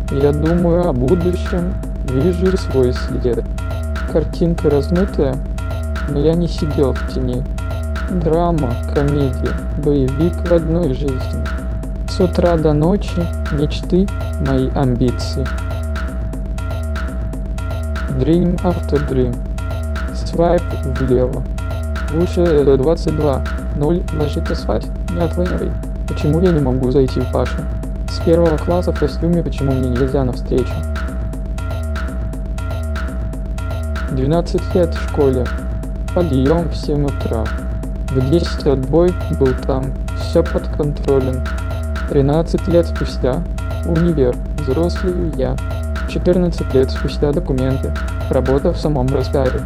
Я думаю о будущем, вижу свой след. Картинка размытая, но я не сидел в тени. Драма, комедия, боевик в одной жизни. С утра до ночи мечты, мои амбиции. Dream after dream. Свайп влево. Лучше до 22. 0 ложит асфальт. Не отлынивай. Почему я не могу зайти в Пашу? С первого класса в костюме, почему мне нельзя навстречу? 12 лет в школе. Подъем в 7 утра. В 10 отбой был там. Все под контролем. 13 лет спустя. Универ. Взрослый я. 14 лет спустя документы. Работа в самом разгаре.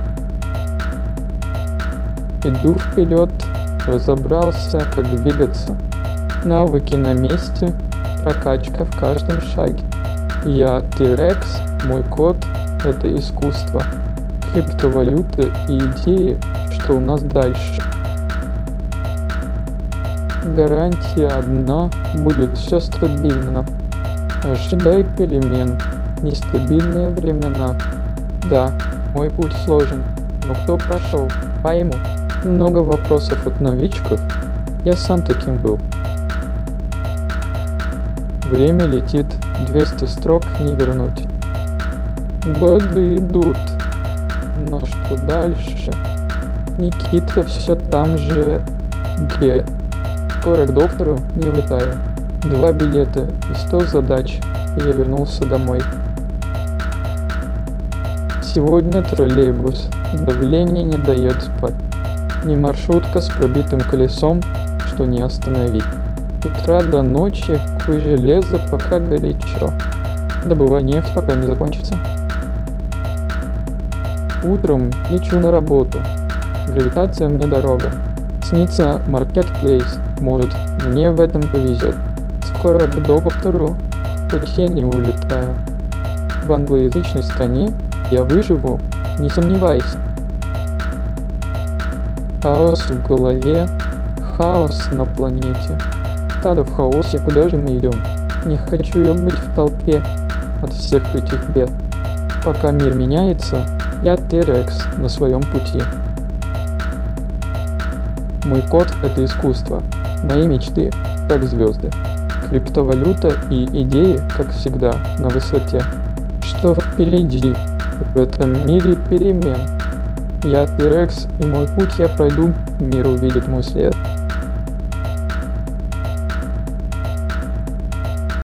Иду вперед. Разобрался, как двигаться. Навыки на месте. Прокачка в каждом шаге. Я T-Rex, мой код — это искусство. Криптовалюты и идеи, что у нас дальше. Гарантия одна, будет все стабильно. Ожидай перемен, нестабильные времена. Да, мой путь сложен, но кто прошел, пойму. Много вопросов от новичков, я сам таким был. Время летит, 200 строк не вернуть. Годы идут, но что дальше? Никита все там же, где? Скоро к доктору не летаю. 2 билета и 100 задач, и я вернулся домой. Сегодня троллейбус, давление не дает спать. Не маршрутка с пробитым колесом, что не остановить. С утра до ночи куй железо, пока горячо. Добывай нефть, пока не закончится. Утром лечу на работу. Гравитация мне дорога. Снится маркетплейс, может, мне в этом повезет. Скоро к доктору, хоть я не улетаю. В англоязычной стране я выживу, не сомневайся. Хаос в голове, хаос на планете. Стадо в хаосе, куда же мы идем? Не хочу я быть в толпе от всех этих бед. Пока мир меняется, я T-Rex на своем пути. Мой код — это искусство, мои мечты — как звезды. Криптовалюта и идеи, как всегда, на высоте. Что впереди в этом мире перемен? Я T-Rex, и мой путь я пройду, мир увидит мой след.